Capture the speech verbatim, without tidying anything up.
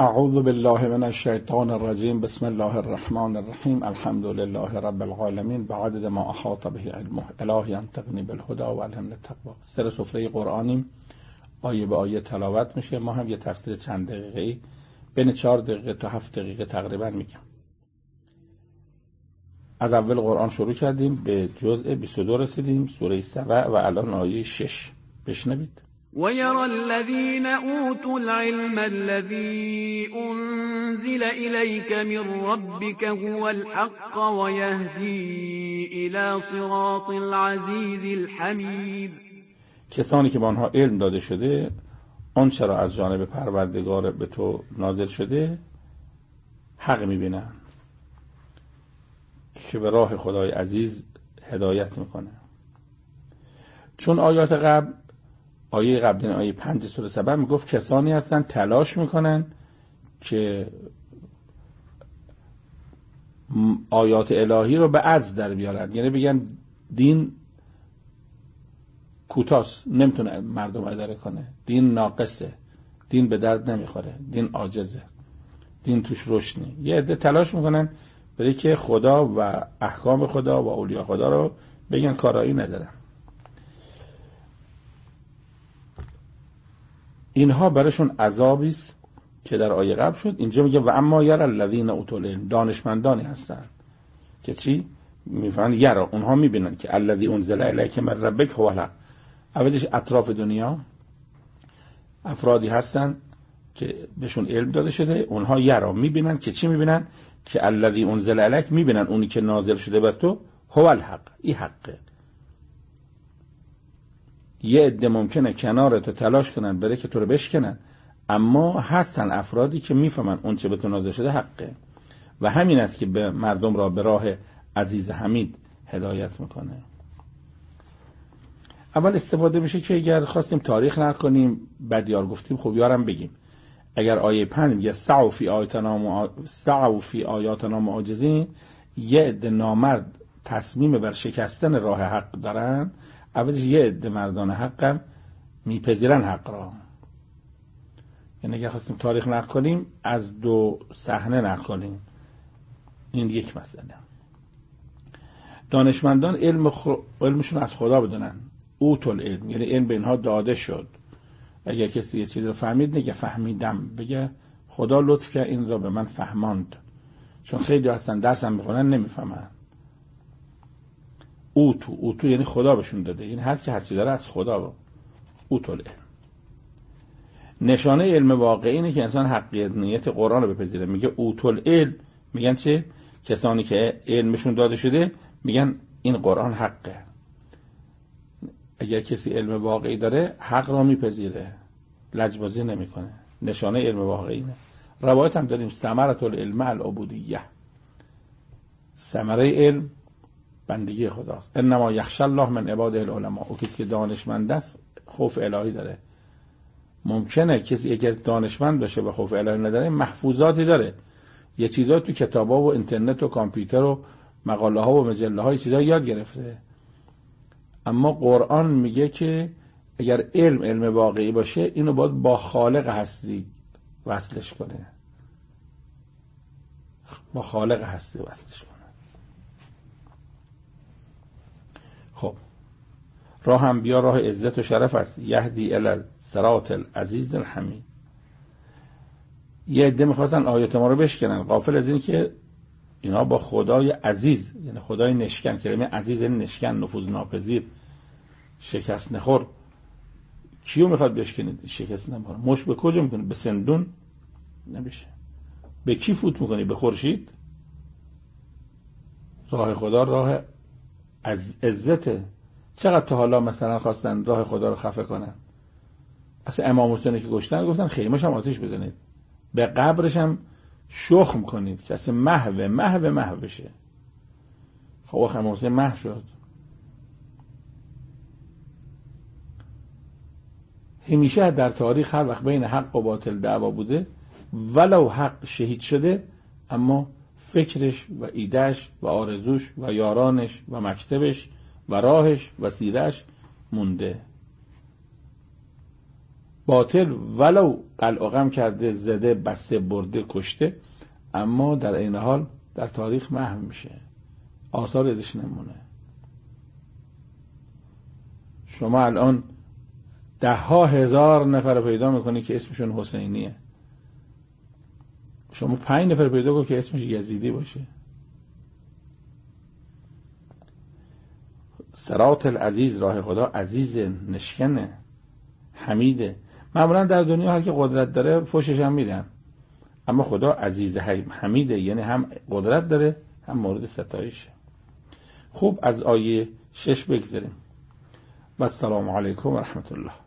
اعوذ بالله من الشیطان الرجیم. بسم الله الرحمن الرحیم. الحمد لله رب العالمین بعدد ما احاط به علمه. الهی انطقنی بالهدى و الهمنی التقوی. سر سفره قرآنیم، آیه به آیه تلاوت میشه. ما هم یه تفسیر چند دقیقه‌ای بین چهار دقیقه تا هفت دقیقه تقریبا میگم. از اول قرآن شروع کردیم، به جزء بیست و دو رسیدیم، سوره سبع و الان آیه شش. بشنوید. وَيَرَى الَّذِينَ أُوتُوا الْعِلْمَ الَّذِي أُنزِلَ إِلَيْكَ مِنْ رَبِّكَ هُوَ الْحَقَّ وَيَهْدِي إِلَى صِرَاطِ الْعَزِيزِ الْحَمِيدِ. کسانی که به آنها علم داده شده آنچه را از جانب پروردگار به تو نازل شده حق می‌بینن که به راه خدای عزیز هدایت میکنه. چون آیات قبل، آیه قبل آیه پنج سوره سبع میگفت کسانی هستن تلاش میکنن که آیات الهی رو به عجز در بیارن، یعنی بگن دین کوتاست، نمیتونه مردم اداره کنه، دین ناقصه، دین به درد نمیخوره، دین عاجزه، دین توش رشد نیست. یه عده تلاش میکنن برای که خدا و احکام خدا و اولیاء خدا رو بگن کارایی ندارن. اینها براشون عذابی است که در آیه قبل شد. اینجا میگه و اما یرا الذین اوتوا العلم، دانشمندانی هستن که چی میفهمن، یرا اونها میبینن که الذی انزل الیک من ربک هو الحق. اولش اطراف دنیا افرادی هستن که بهشون علم داده شده، اونها یرا میبینن که چی میبینن؟ که الذی انزل الیک، میبینن اونی که نازل شده بر تو هو الحق، این حقه. یه عده ممکنه کنار تو تلاش کنن برای که تو رو بشکنن، اما هستن افرادی که میفهمن اون چه به تو نازل شده حقه و همین است که به مردم را به راه عزیز حمید هدایت میکنه. اول استفاده میشه که اگر خواستیم تاریخ نقل کنیم، بدیار گفتیم، خب یارم بگیم. اگر آیه پنج میگه سعوا فی آیاتنا سعوا فی آیاتنا معجزین، یه عده نامرد تصمیم بر شکستن راه حق دارن، اولش یه عده مردان حقم میپذیرن حق را. یعنی اگر خواستیم تاریخ نقل کنیم از دو صحنه نقل کنیم. این یک مسئله. دانشمندان علم خ... علمشون از خدا بدونن، اوتوا العلم، یعنی علم به اینها داده شد. اگر کسی یه چیز رو فهمید نگه فهمیدم، بگه خدا لطف کرد این را به من فهماند. چون خیلی هستن درس هم میخونن نمیفهمن. اوتو اوتو یعنی خدا بهشون داده، یعنی هر کی هر چی داره از خدا. اوتوا العلم. نشانه علم واقعی اینه که انسان حقیقیت قرآن رو بپذیره. میگه اوتوا العلم، میگن چه؟ کسانی که علمشون داده شده میگن این قرآن حقه. اگر کسی علم واقعی داره حق را میپذیره، لجبازی نمیکنه. نشانه علم واقعی اینه. روایت هم داریم ثمرة العلم العبودیه، ثمره علم بندگی خداست. انما یخشی الله من عباده العلماء، او کسی که دانشمند است خوف الهی داره. ممکنه کسی اگر دانشمند باشه و خوف الهی نداره محفوظاتی داره، یه چیزا تو کتابا و اینترنت و کامپیوتر و مقاله ها و مجله ها چیزا یاد گرفته، اما قرآن میگه که اگر علم علم واقعی باشه اینو باید با خالق هستی وصلش کنه، با خالق هستی وصلش کنه. خب راه انبیا راه عزت و شرف است. یهدی الی صراط العزیز الحمید. یه عده میخواستن آیات ما رو بشکنن، غافل از این که اینا با خدای عزیز، یعنی خدای نشکن، کلمه عزیز یعنی نشکن، نفوذ ناپذیر، شکست نخور. کیو میخواد بشکنید؟ شکست نخور. مش به کجا میکنی؟ به سندون نمیشه. به کی فوت میکنی؟ به خورشید؟ راه خدا راه از عزته. چقدر تا حالا مثلا خواستن راه خدا رو خفه کنن؟ اصلا امام حسین که کشتن گفتن خیمه‌ش هم آتیش بزنید، به قبرش هم شخم کنید که اصلا محو محو محو بشه. خب امام حسین محو شد. همیشه در تاریخ هر وقت بین حق و باطل دعوا بوده، ولو حق شهید شده اما فکرش و ایدهش و آرزوش و یارانش و مکتبش و راهش و سیرش مونده. باطل ولو قلع و قم کرده، زده، بسته، برده، کشته، اما در این حال در تاریخ محو میشه، آثار ازش نمونه. شما الان ده ها هزار نفر پیدا میکنی که اسمشون حسینیه، شما پنج نفر پیدا کن که اسمش یزیدی باشه. صراط العزیز، راه خدا عزیز، نشکنه، حمیده. معمولا در دنیا هر که قدرت داره فوشش هم میدن، اما خدا عزیز حمیده، یعنی هم قدرت داره هم مورد ستایشه. خوب، از آیه شش بگذاریم. و السلام علیکم و رحمت الله.